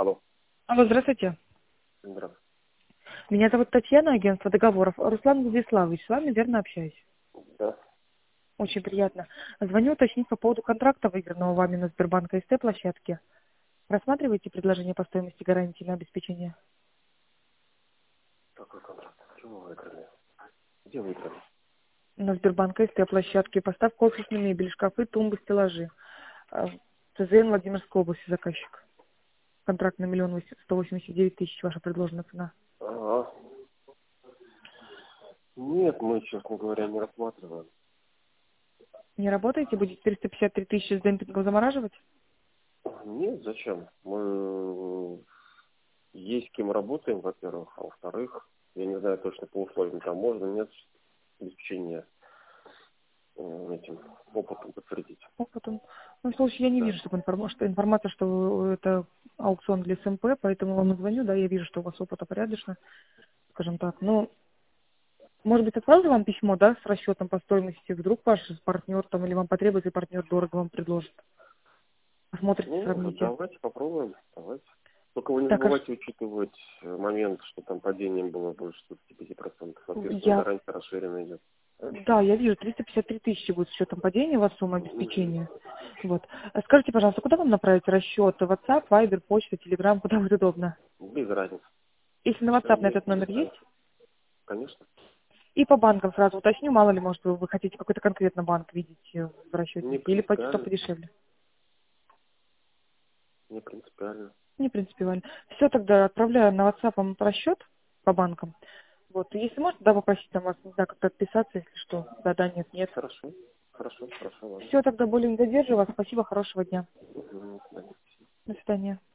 Алло. Алло, здравствуйте. Здравствуйте. Меня зовут Татьяна, агентство договоров. Руслан Владиславович, с вами верно общаюсь. Да. Очень приятно. Звоню уточнить по поводу контракта, выигранного вами на Сбербанк СТ площадке. Рассматриваете предложение по стоимости гарантии на обеспечение? Какой контракт? Чего вы выиграли? Где выиграли? На Сбербанк СТ площадке. Поставка офисной мебели, шкафы, тумбы, стеллажи. ТЗН Владимирской области заказчик. Контракт на 1 189 000, ваша предложенная цена. Ага. Нет, мы, честно говоря, не рассматриваем. Не работаете? Будете 353 000 с демпингом замораживать? Нет, зачем? Мы есть с кем работаем, во-первых, а во-вторых, я не знаю точно по условиям, там можно, нет, обеспечения этим опытом подтвердить. Опытом. Ну, в случае я не Да. вижу, чтобы информация, что это аукцион для СМП, поэтому вам и звоню, да, я вижу, что у вас опыта порядочно, скажем так. Ну, может быть, отправлю вам письмо, да, с расчетом по стоимости, вдруг ваш партнер там, или вам потребуется, и партнер дорого вам предложит. Посмотрите, Ну, сравните. давайте попробуем, давайте. Только вы не Так, забывайте учитывать момент, что там падение было больше 25%. Соответственно, я, гарантия расширена идет. да, я вижу, 353 000 будет с учетом падения у вас сумма обеспечения. Вот. Скажите, пожалуйста, куда вам направить расчет? WhatsApp, Viber, почта, Telegram, куда будет удобно? Без разницы. Если на Все WhatsApp на есть, этот номер без есть? разницы. Конечно. И по банкам сразу уточню, мало ли, может, вы хотите какой-то конкретно банк видеть в расчете, Не или что принципиально. подешевле. Не принципиально. Не принципиально. Все, тогда отправляю на WhatsApp вам расчет по банкам. Вот, и если можно, да, попросить там вас, не знаю, как-то отписаться, если что. Да, нет, нет. Хорошо. Хорошо, хорошо, ладно. Все, тогда более не задерживаю вас. Спасибо, хорошего дня. Мгм, до свидания. До свидания.